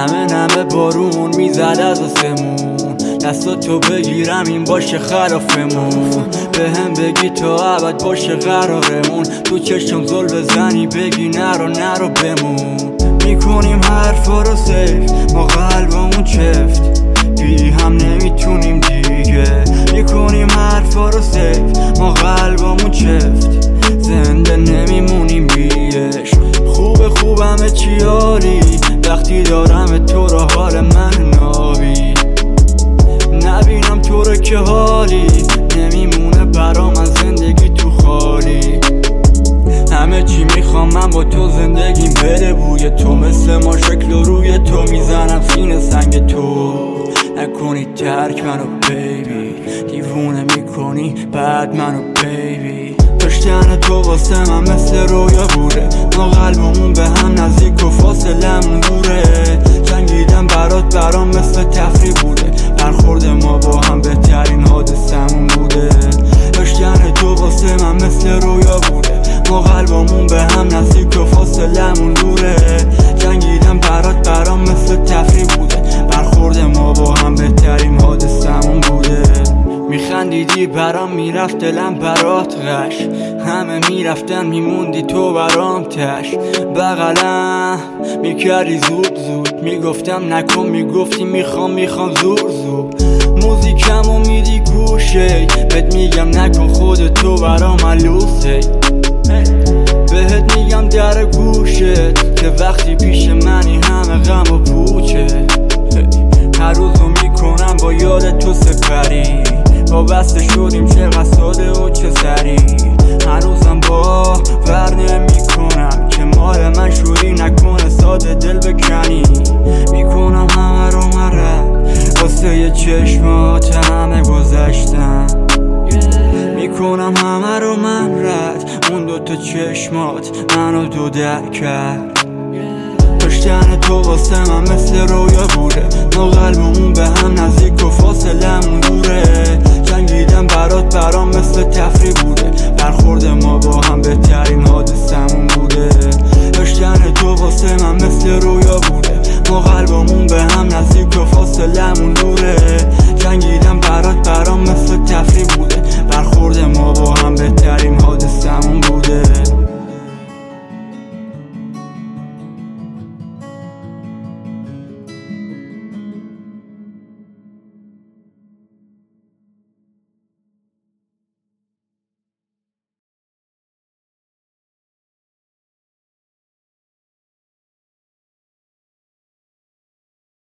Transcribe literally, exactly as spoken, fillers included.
نمه نمه بارون میزد از آسمون، دستاتو بگیرم این باشه خلافمون، به هم بگی تا ابد باشه قرارمون، تو چشم زل بزنی بگی نرو نرو بمون. میکنیم حرفا رو سیف، ما قلبمون چفت، بی هم نمیتونیم دیگه. میکنیم حرفا رو سیف، ما قلبمون چفت، زنده نمیمونیم بیش. خوب خوب همه چی عالی، وقتی دارم تو رو حال من نابی، نبینم تو رو که حالی نمیمونه برام از زندگی تو خالی. همه چی میخوام من با تو زندگیم بره بوی تو، مثل ما شکل و روی تو میزنم سینه سنگ تو. نکنی ترک منو بیبی، دیوونه میکنی بعد منو بیبی. داشتن تو واسه من مثل رویا بوده، ما قلبمون به هم نزدیک و فاصلمون دوره. جنگیدم برات برام مثل تفریح بوده، برخورد ما با هم بهترین حادثمون بوده. داشتن تو واسه من مثل رویا بوده، ما قلبمون به هم نزدیک و فاصلمون دوره. جنگیدم برات برام مثل تفریح بوده، برخورد ما با هم بهترین حادثمون بوده. میخندیدی برام میرفت دلم برات غش، همه میرفتن میموندی تو برام تش. بغلم میکردی زود زود، میگفتم نکن میگفتی میخوام میخوام زور زور. موزیکمو میدی گوشه، بهت میگم نکن خودت تو برام ملوسه. بهت میگم در گوشت که وقتی پیش منی همه غم و پوچه. هر روزو میکنم با یاد تو سپری، وابسته شدیم چقدر ساده و چه سری. هنوزم باور نمیکنم که مال من شوری نکنه ساده دل بکنی. میکنم همه رو مرد واسه یه چشمات همه گذشتن، میکنم همه رو من رد اون دوتا چشمات منو دو در کرد. داشتن تو واسه من مثل رویا بوده،